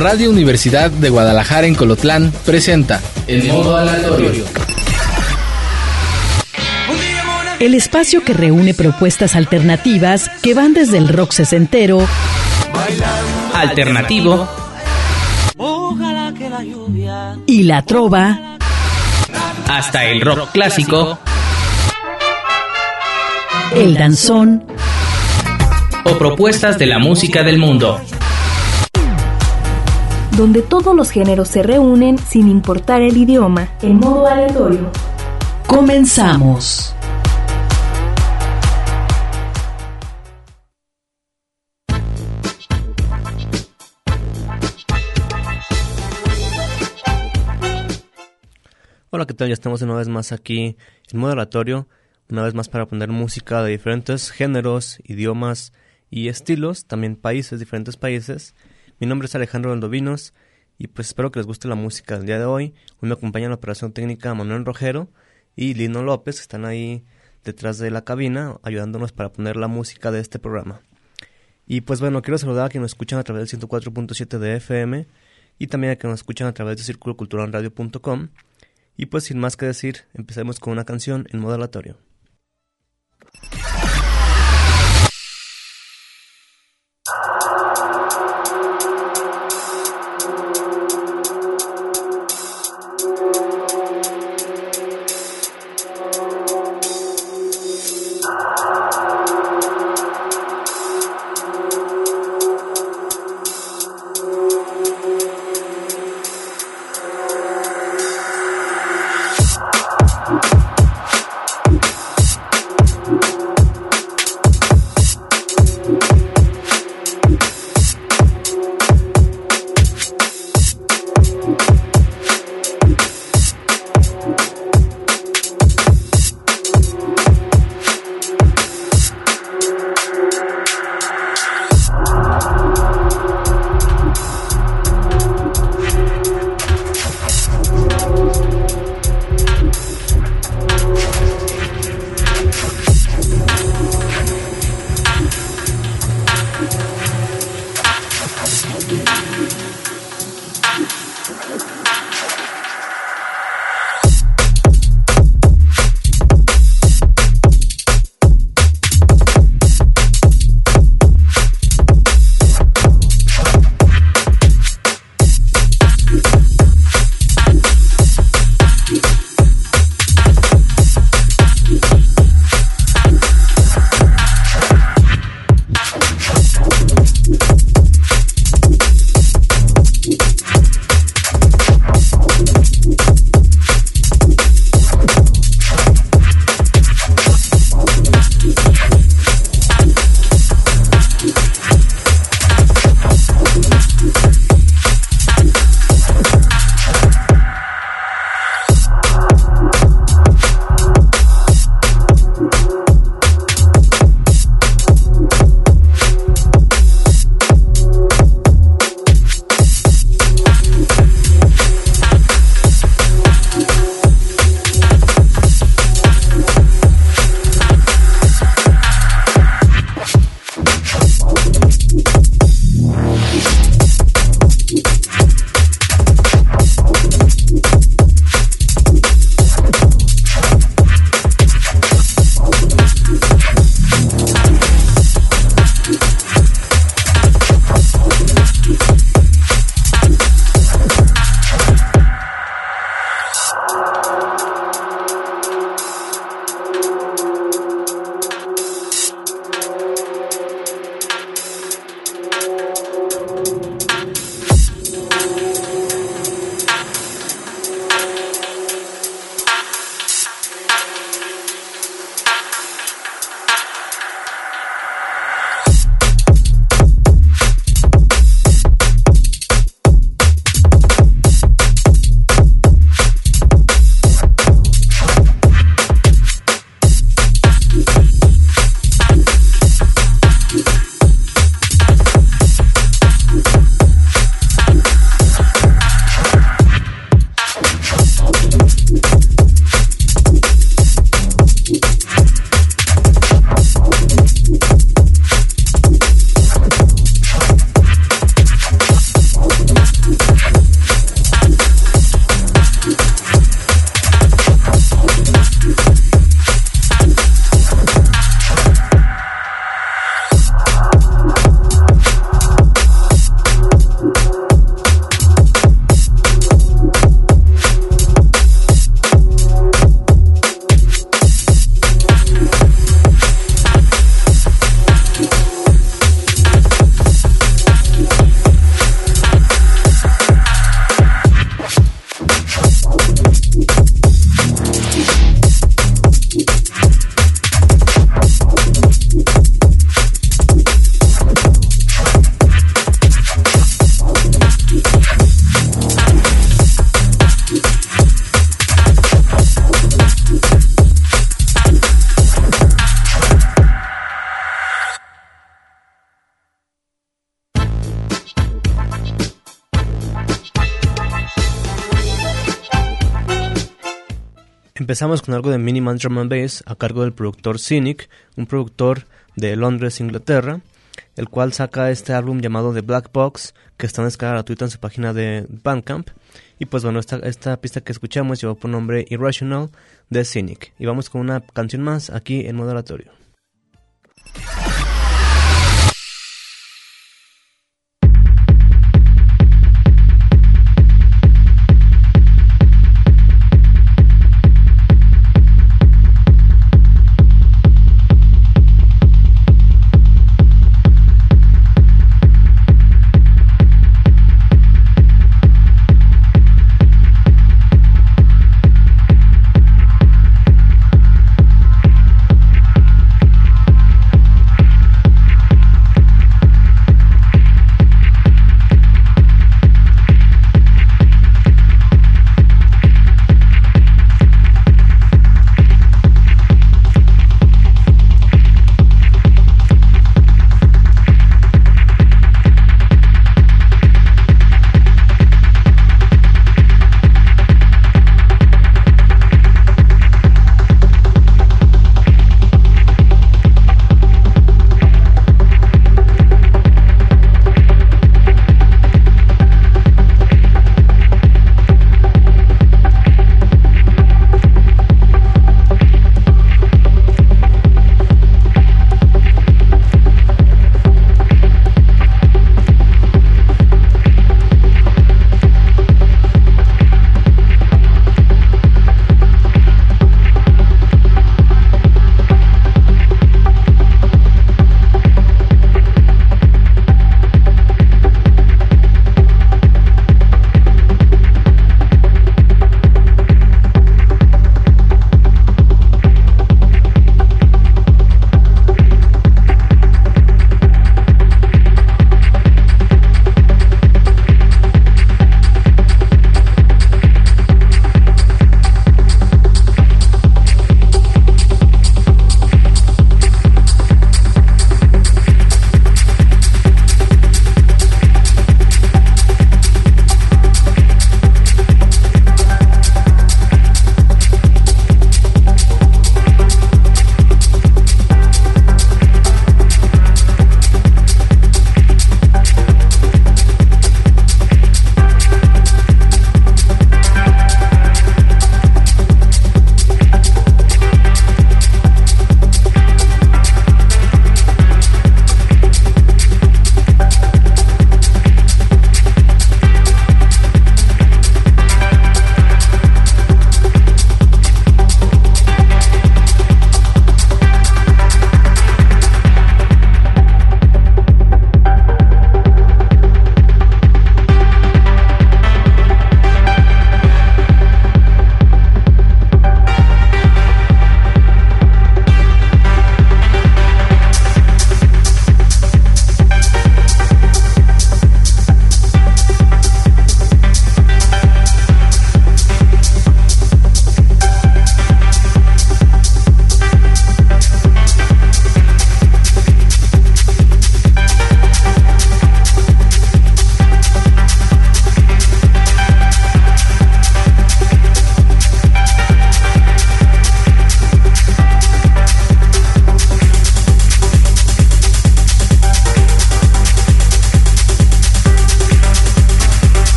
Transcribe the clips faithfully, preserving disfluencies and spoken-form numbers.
Radio Universidad de Guadalajara en Colotlán presenta El Modo Aleatorio. El espacio que reúne propuestas alternativas que van desde el rock sesentero, alternativo y la trova, hasta el rock clásico, el danzón o propuestas de la música del mundo, donde todos los géneros se reúnen sin importar el idioma. El Modo Aleatorio. Comenzamos. Hola, ¿qué tal? Ya estamos una vez más aquí en Modo Aleatorio, una vez más para poner música de diferentes géneros, idiomas y estilos, también países, diferentes países. Mi nombre es Alejandro Valdovinos y pues espero que les guste la música del día de hoy. Hoy me acompaña en la operación técnica Manuel Rojero y Lino López, que están ahí detrás de la cabina ayudándonos para poner la música de este programa. Y pues bueno, quiero saludar a quienes nos escuchan a través del ciento cuatro punto siete de F M y también a quienes nos escuchan a través de círculo cultural radio punto com. Y pues sin más que decir, empecemos con una canción en modo aleatorio. Empezamos con algo de Minimal Drum and Bass a cargo del productor Cynic, un productor de Londres, Inglaterra, el cual saca este álbum llamado The Black Box, que está en descarga gratuita en su página de Bandcamp. Y pues bueno, esta, esta pista que escuchamos lleva por nombre Irrational de Cynic. Y vamos con una canción más aquí en modo aleatorio.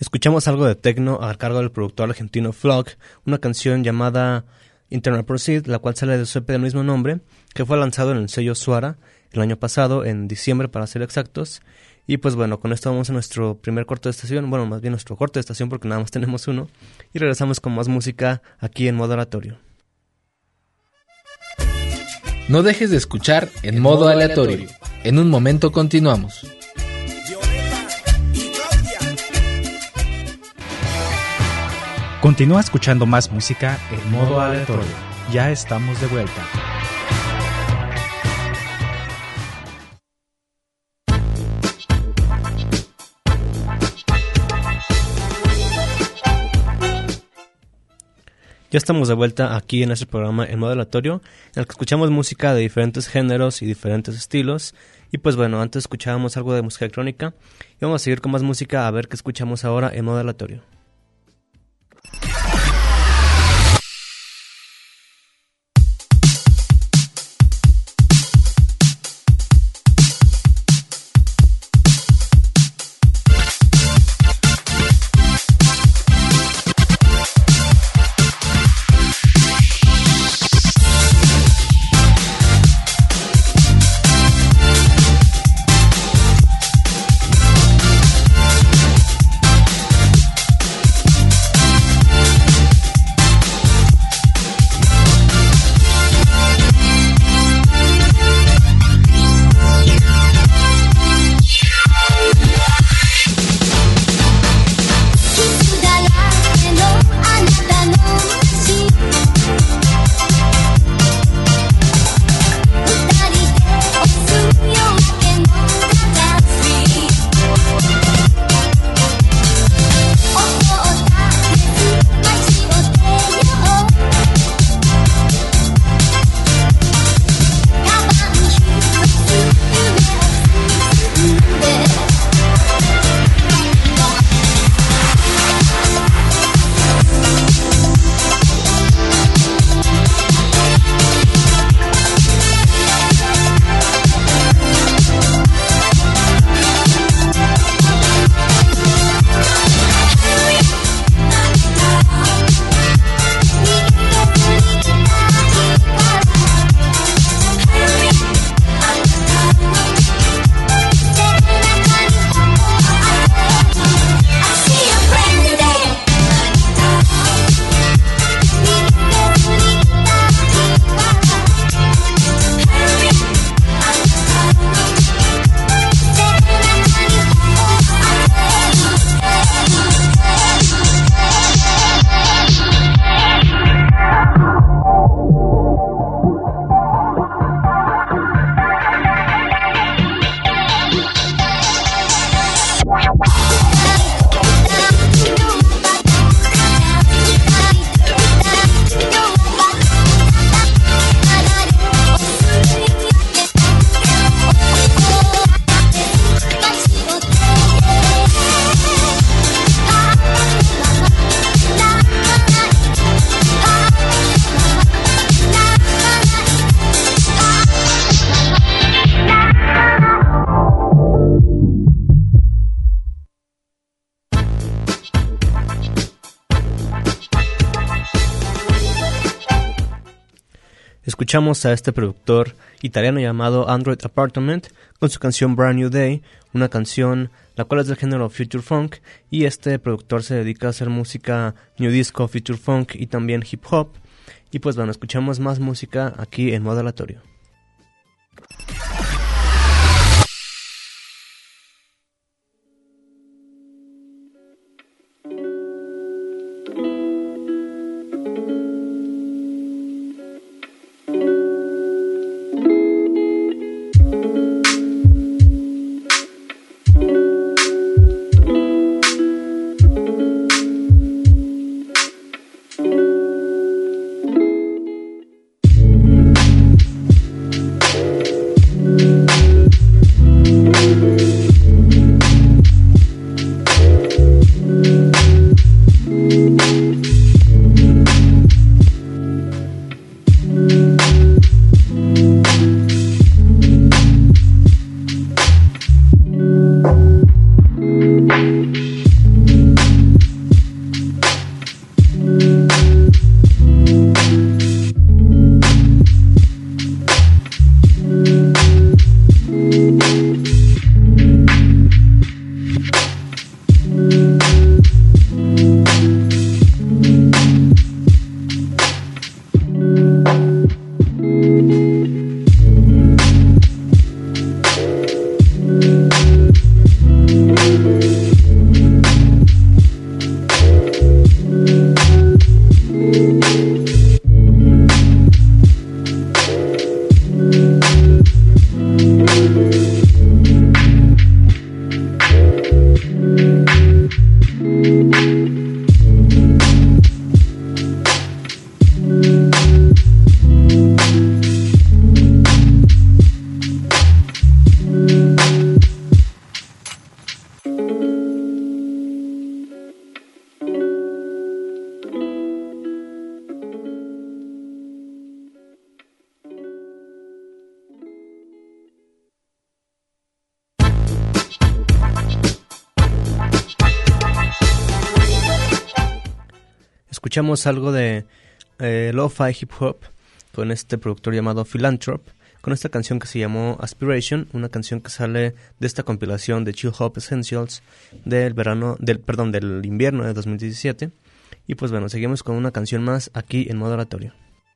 Escuchamos algo de techno a cargo del productor argentino Flock, una canción llamada Internal Proceed, la cual sale de su E P del mismo nombre, que fue lanzado en el sello Suara el año pasado, en diciembre para ser exactos. Y pues bueno, con esto vamos a nuestro primer corte de estación, bueno, más bien nuestro corte de estación porque nada más tenemos uno, y regresamos con más música aquí en Modo Aleatorio. No dejes de escuchar En Modo Aleatorio. En un momento continuamos. Continúa escuchando más música en Modo Aleatorio. Ya estamos de vuelta. Ya estamos de vuelta aquí en este programa en Modo Aleatorio, en el que escuchamos música de diferentes géneros y diferentes estilos. Y pues bueno, antes escuchábamos algo de música electrónica y vamos a seguir con más música a ver qué escuchamos ahora en Modo Aleatorio. Escuchamos a este productor italiano llamado Android Apartment con su canción Brand New Day, una canción la cual es del género Future Funk, y este productor se dedica a hacer música New Disco, Future Funk y también Hip Hop. Y pues bueno, escuchamos más música aquí en Modo Aleatorio. escuchamos algo de eh, lo-fi hip hop con este productor llamado Philanthrop, con esta canción que se llamó Aspiration, una canción que sale de esta compilación de Chill Hop Essentials del verano, del perdón, del invierno de dos mil diecisiete. Y pues bueno, seguimos con una canción más aquí en Modo Aleatorio.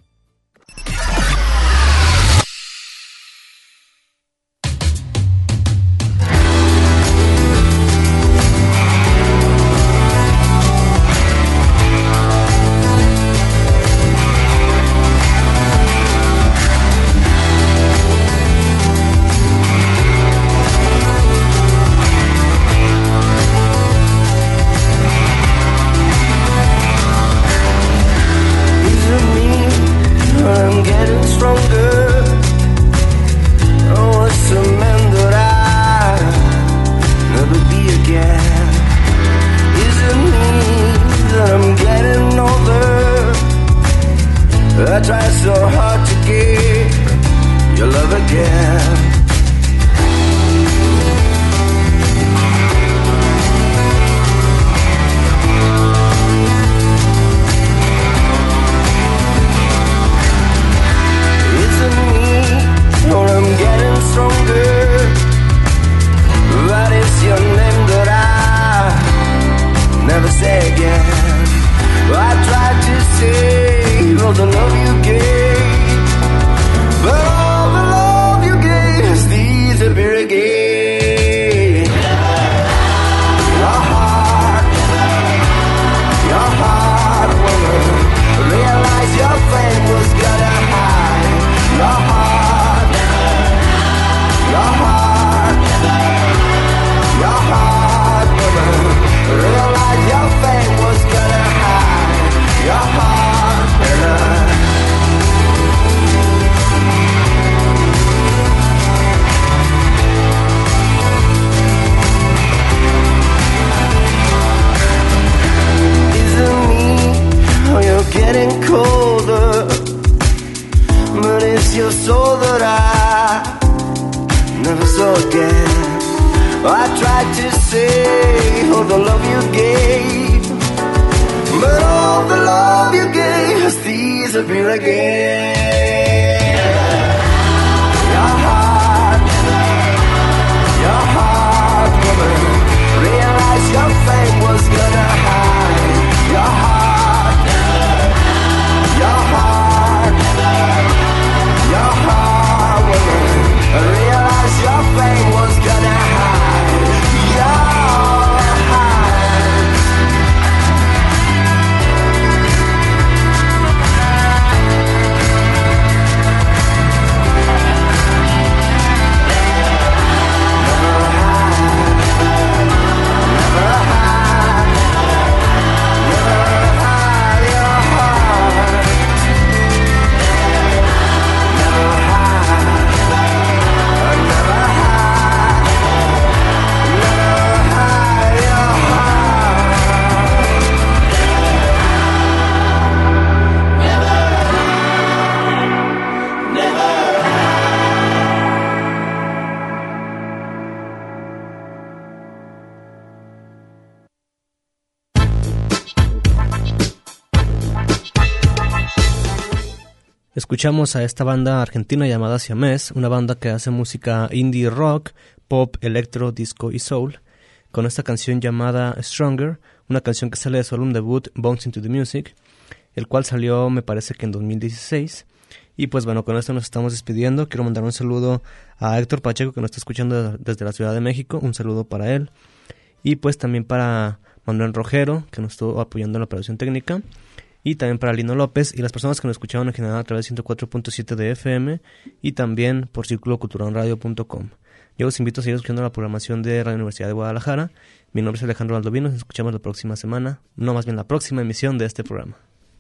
Escuchamos a esta banda argentina llamada Siamés, una banda que hace música indie rock, pop, electro, disco y soul, con esta canción llamada Stronger, una canción que sale de su álbum debut Bounce into the Music, el cual salió me parece que en dos mil dieciséis. Y pues bueno, con esto nos estamos despidiendo. Quiero mandar un saludo a Héctor Pacheco, que nos está escuchando desde la Ciudad de México, un saludo para él. Y pues también para Manuel Rojero, que nos estuvo apoyando en la operación técnica. Y también para Lino López y las personas que nos escuchaban en general a través de ciento cuatro punto siete de F M y también por círculo cultural radio punto com. Yo los invito a seguir escuchando la programación de Radio Universidad de Guadalajara. Mi nombre es Alejandro Valdovino, nos escuchamos la próxima semana, no más bien la próxima emisión de este programa.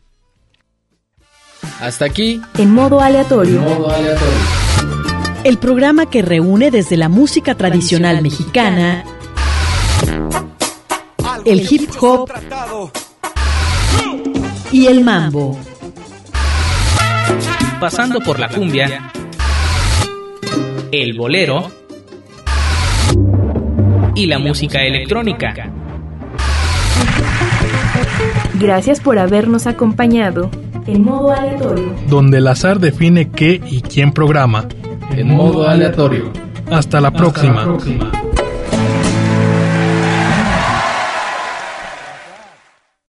Hasta aquí, En Modo Aleatorio. En Modo Aleatorio. El programa que reúne desde la música tradicional mexicana, el hip hop y el mambo. Pasando por la cumbia, el bolero y la música electrónica. Gracias por habernos acompañado. En modo aleatorio. Donde el azar define qué y quién programa. En modo aleatorio. Hasta la próxima. Hasta la próxima.